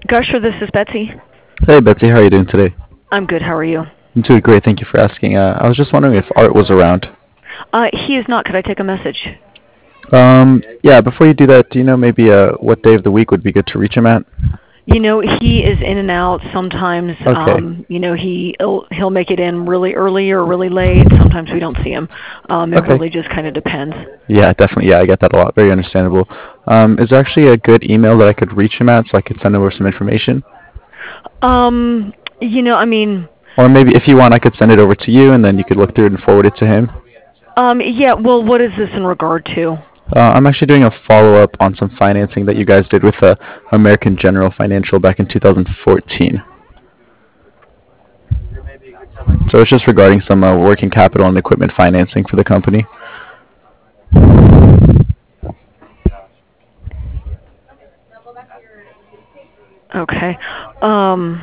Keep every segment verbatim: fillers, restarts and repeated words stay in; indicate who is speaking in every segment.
Speaker 1: Gusher, this is Betsy.
Speaker 2: Hey Betsy, how are you doing today?
Speaker 1: I'm good. How are you?
Speaker 2: I'm doing great, thank you for asking. Uh, I was just wondering if Art was around.
Speaker 1: Uh, he is not. Could I take a message?
Speaker 2: Um, yeah, before you do that, do you know maybe uh, what day of the week would be good to reach him at?
Speaker 1: You know, he is in and out. Sometimes,
Speaker 2: Okay,
Speaker 1: um, you know, he he'll, he'll make it in really early or really late. Sometimes we don't see him. Um, it
Speaker 2: okay.
Speaker 1: really just kind of depends.
Speaker 2: Yeah, definitely. Yeah, I get that a lot. Very understandable. Um, is there actually a good email that I could reach him at so I could send over some information?
Speaker 1: Um, you know, I mean,
Speaker 2: Or maybe if you want, I could send it over to you and then you could look through it and forward it to him.
Speaker 1: um, yeah. Well, what is this in regard to?
Speaker 2: Uh, I'm actually doing a follow-up on some financing that you guys did with uh, American General Financial back in two thousand fourteen. So it's just regarding some uh, working capital and equipment financing for the company.
Speaker 1: Okay. Um,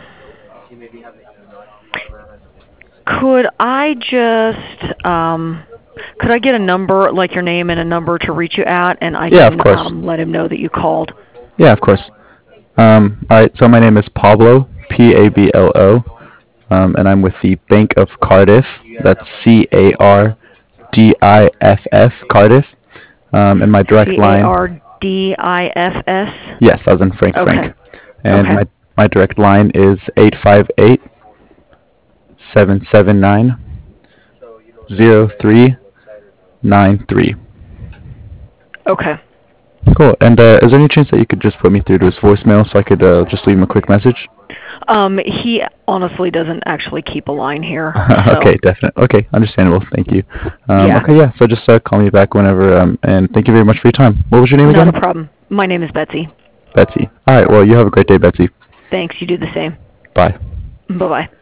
Speaker 1: could I just um, could I get a number, like your name and a number to reach you at, and I
Speaker 2: Yeah, of
Speaker 1: can
Speaker 2: course.
Speaker 1: um, let him know that you called.
Speaker 2: Yeah, of course. Um, all right. So my name is Pablo, P A B L O, um, and I'm with the Bank of Cardiff. That's C A R D I F F Cardiff. Um, and my direct
Speaker 1: C A
Speaker 2: line.
Speaker 1: R D I F S.
Speaker 2: Yes, as in Frank
Speaker 1: Okay.
Speaker 2: Frank. And
Speaker 1: Okay.
Speaker 2: my my direct line is eight five eight seven seven nine zero three nine three.
Speaker 1: Okay.
Speaker 2: Cool. And uh, is there any chance that you could just put me through to his voicemail so I could uh, just leave him a quick message?
Speaker 1: Um, he honestly doesn't actually keep a line here, so
Speaker 2: Okay, definitely. Okay, understandable. Thank you. Um,
Speaker 1: yeah,
Speaker 2: okay, yeah. So just uh, call me back whenever. Um, and thank you very much for your time. What was your name
Speaker 1: not a
Speaker 2: again?
Speaker 1: problem. My name is Betsy.
Speaker 2: Betsy. All right. Well, you have a great day, Betsy.
Speaker 1: Thanks. You do the same.
Speaker 2: Bye.
Speaker 1: Bye bye.